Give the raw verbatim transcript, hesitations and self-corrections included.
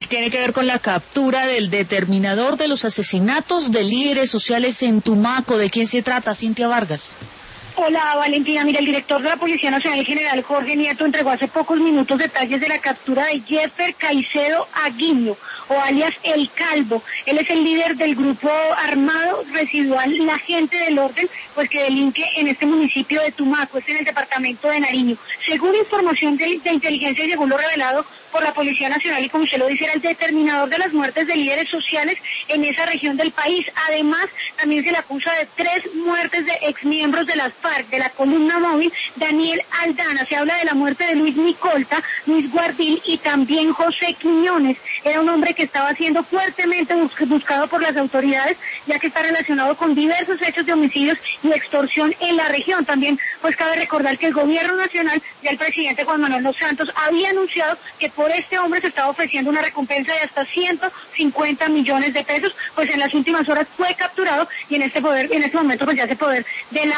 tiene que ver con la captura del determinador de los asesinatos de líderes sociales en Tumaco. ¿De quién se trata, Cintia Vargas? Hola Valentina, mira, el director de la Policía Nacional, el general Jorge Nieto, entregó hace pocos minutos detalles de la captura de Jeffer Caicedo Aguiño, o alias El Calvo. Él es el líder del grupo armado residual La Gente del Orden, pues que delinque en este municipio de Tumaco, es en el departamento de Nariño. Según información de, de inteligencia y según lo revelado por la Policía Nacional, y como usted lo dice, era el determinador de las muertes de líderes sociales en esa región del país. Además, también se le acusa de tres muertes de exmiembros de las FARC, de la columna móvil, Daniel Aldana. Se habla de la muerte de Luis Nicolta, Luis Guardil y también José Quiñones. Era un hombre que estaba siendo fuertemente bus buscado por las autoridades, ya que está relacionado con diversos hechos de homicidios y extorsión en la región. También, pues cabe recordar que el gobierno nacional, ya el presidente Juan Manuel Dos Santos, había anunciado que por este hombre se estaba ofreciendo una recompensa de hasta ciento cincuenta millones de pesos. Pues en las últimas horas fue capturado y en este poder, en este momento pues ya ese poder de la